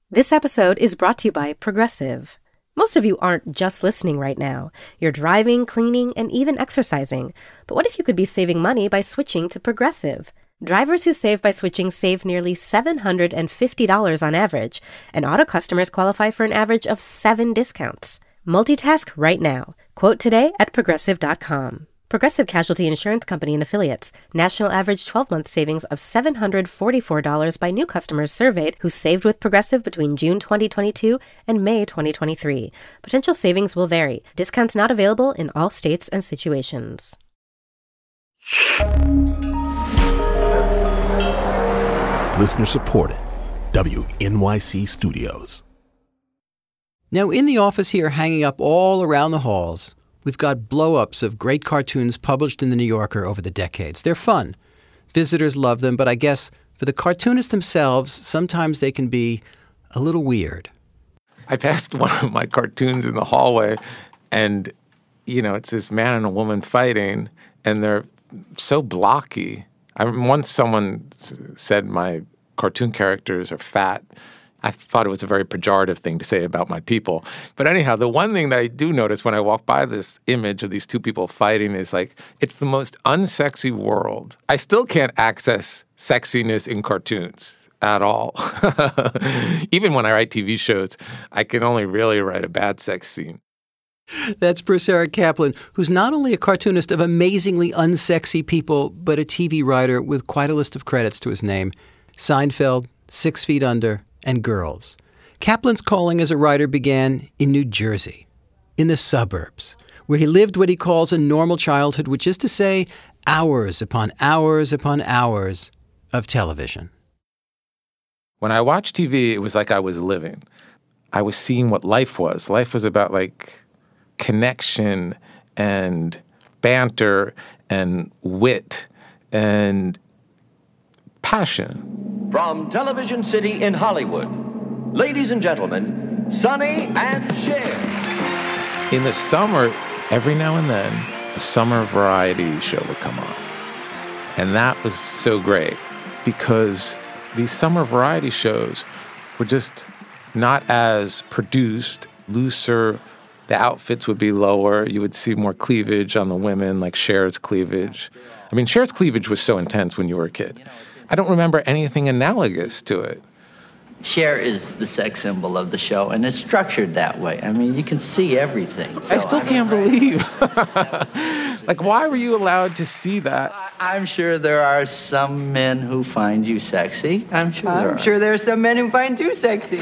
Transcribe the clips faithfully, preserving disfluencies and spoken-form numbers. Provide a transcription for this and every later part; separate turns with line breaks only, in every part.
This episode is brought to you by Progressive. Most of you aren't just listening right now. You're driving, cleaning, and even exercising. But what if you could be saving money by switching to Progressive? Drivers who save by switching save nearly seven hundred fifty dollars on average, and auto customers qualify for an average of seven discounts. Multitask right now. Quote today at progressive dot com. Progressive Casualty Insurance Company and Affiliates. National average twelve-month savings of seven hundred forty-four dollars by new customers surveyed who saved with Progressive between June twenty twenty-two and May twenty twenty-three. Potential savings will vary. Discounts not available in all states and situations.
Listener supported. W N Y C Studios.
Now, in the office here, hanging up all around the halls, we've got blow-ups of great cartoons published in The New Yorker over the decades. They're fun. Visitors love them, but I guess for the cartoonists themselves, sometimes they can be a little weird.
I passed one of my cartoons in the hallway, and, you know, it's this man and a woman fighting, and they're so blocky. I once someone said my cartoon characters are fat. I thought it was a very pejorative thing to say about my people. But anyhow, the one thing that I do notice when I walk by this image of these two people fighting is like, it's the most unsexy world. I still can't access sexiness in cartoons at all. Even when I write T V shows, I can only really write a bad sex scene.
That's Bruce Eric Kaplan, who's not only a cartoonist of amazingly unsexy people, but a T V writer with quite a list of credits to his name. Seinfeld, Six Feet Under, and Girls. Kaplan's calling as a writer began in New Jersey, in the suburbs, where he lived what he calls a normal childhood, which is to say, hours upon hours upon hours of television.
When I watched T V, it was like I was living. I was seeing what life was. Life was about, like, connection and banter and wit and passion.
From Television City in Hollywood, ladies and gentlemen, Sonny and Cher.
In the summer, every now and then, a summer variety show would come on. And that was so great because these summer variety shows were just not as produced, looser. The outfits would be lower. You would see more cleavage on the women, like Cher's cleavage. I mean, Cher's cleavage was so intense when you were a kid. I don't remember anything analogous to it.
Cher is the sex symbol of the show, and it's structured that way. I mean, you can see everything. So,
I still I can't believe. Like, why were you allowed to see that?
I'm sure there are some men who find you sexy. I'm sure there
I'm
are.
I'm sure there are some men who find you sexy.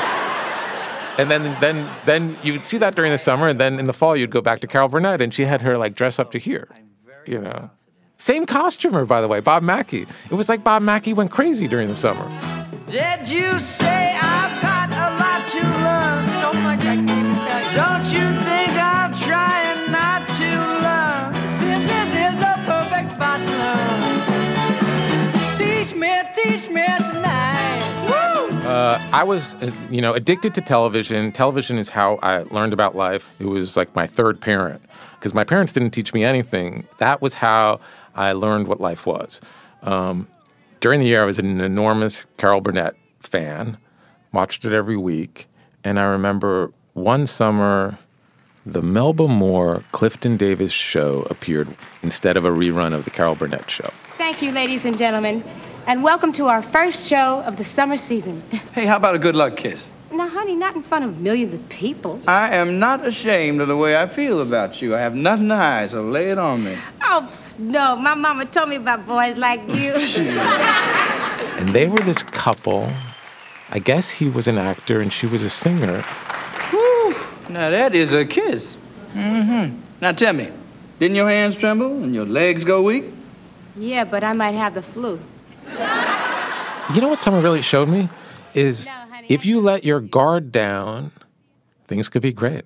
And then, then, then you would see that during the summer, and then in the fall you'd go back to Carol Burnett, and she had her like dress up to here, you know. Same costumer, by the way, Bob Mackie. It was like Bob Mackie went crazy during the summer.
Did you say I've got a lot to learn?
So much I can't even tell you.
Don't you think I'm trying not to learn?
This is a perfect spot to learn. Teach me, teach me tonight. Woo!
Uh, I was, uh, you know, addicted to television. Television is how I learned about life. It was like my third parent because my parents didn't teach me anything. That was how I learned what life was. Um, during the year, I was an enormous Carol Burnett fan, watched it every week, and I remember one summer, the Melba Moore Clifton Davis show appeared instead of a rerun of the Carol Burnett show.
Thank you, ladies and gentlemen, and welcome to our first show of the summer season.
Hey, how about a good luck kiss?
Now, honey, not in front of millions of people.
I am not ashamed of the way I feel about you. I have nothing to hide, so lay it on me.
Oh, no, my mama told me about boys like you.
And they were this couple. I guess he was an actor and she was a singer.
Whew. Now that is a kiss. Mm-hmm. Now tell me, didn't your hands tremble and your legs go weak?
Yeah, but I might have the flu.
You know what summer really showed me? Is no, honey, if you let your guard down, things could be great.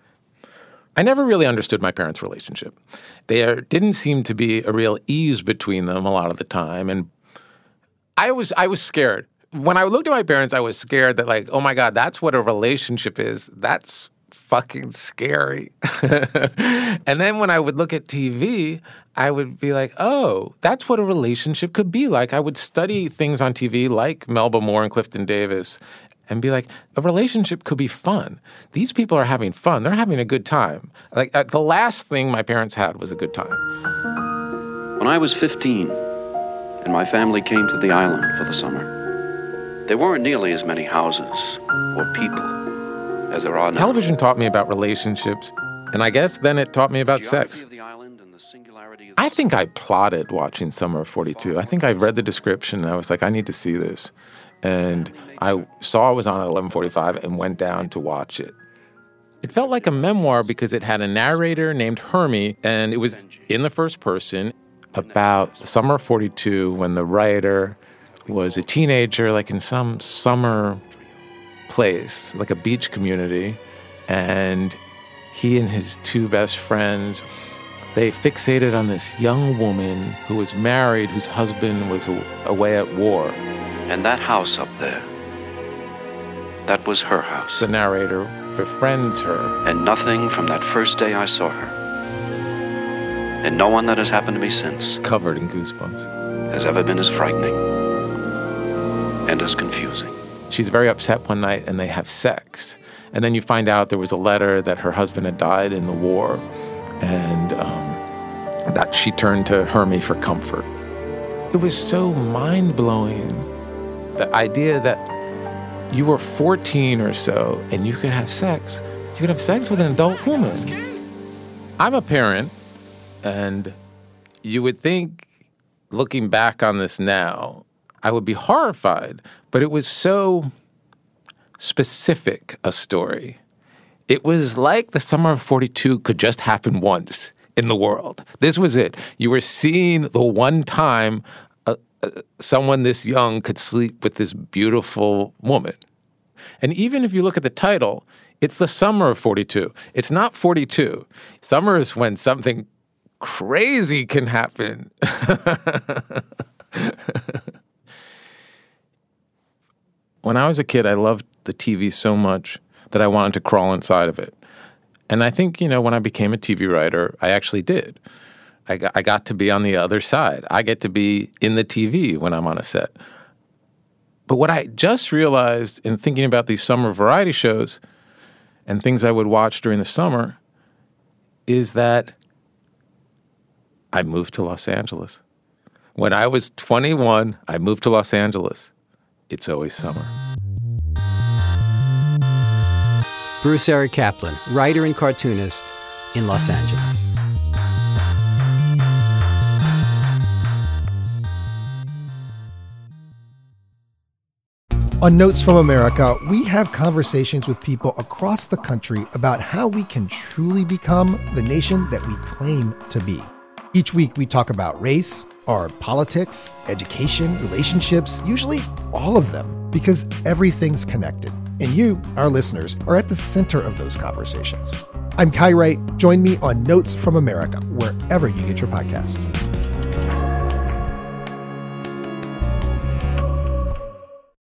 I never really understood my parents' relationship. There didn't seem to be a real ease between them a lot of the time, and I was I was scared. When I looked at my parents, I was scared that, like, oh my God, that's what a relationship is. That's fucking scary. And then when I would look at T V, I would be like, oh, that's what a relationship could be like. I would study things on T V like Melba Moore and Clifton Davis, and be like, a relationship could be fun. These people are having fun. They're having a good time. Like uh, the last thing my parents had was a good time.
When I was fifteen and my family came to the island for the summer, there weren't nearly as many houses or people as there are now.
Television taught me about relationships, and I guess then it taught me about sex. I think I plotted watching Summer of forty-two. I think I read the description, and I was like, I need to see this. And I saw it was on at eleven forty-five and went down to watch it. It felt like a memoir because it had a narrator named Hermie, and it was in the first person about the summer of forty-two when the writer was a teenager, like in some summer place, like a beach community, and he and his two best friends, they fixated on this young woman who was married, whose husband was away at war.
And that house up there, that was her house.
The narrator befriends her.
And nothing from that first day I saw her, and no one that has happened to me since,
covered in goosebumps,
has ever been as frightening and as confusing.
She's very upset one night, and they have sex. And then you find out there was a letter that her husband had died in the war, and um, that she turned to Hermie for comfort. It was so mind-blowing, the idea that you were fourteen or so, and you could have sex. You could have sex with an adult woman. I'm a parent, and you would think, looking back on this now, I would be horrified, but it was so specific a story. It was like the summer of forty-two could just happen once in the world. This was it. You were seeing the one time uh, uh, someone this young could sleep with this beautiful woman. And even if you look at the title, it's the summer of forty-two. It's not forty-two. Summer is when something crazy can happen. When I was a kid, I loved the T V so much that I wanted to crawl inside of it. And I think, you know, when I became a T V writer, I actually did. I got, I got to be on the other side. I get to be in the T V when I'm on a set. But what I just realized in thinking about these summer variety shows and things I would watch during the summer is that I moved to Los Angeles. When I was twenty-one, I moved to Los Angeles. It's always summer.
Bruce Eric Kaplan, writer and cartoonist in Los Angeles.
On Notes from America, we have conversations with people across the country about how we can truly become the nation that we claim to be. Each week, we talk about race, our politics, education, relationships, usually all of them, because everything's connected. And you, our listeners, are at the center of those conversations. I'm Kai Wright. Join me on Notes from America, wherever you get your podcasts.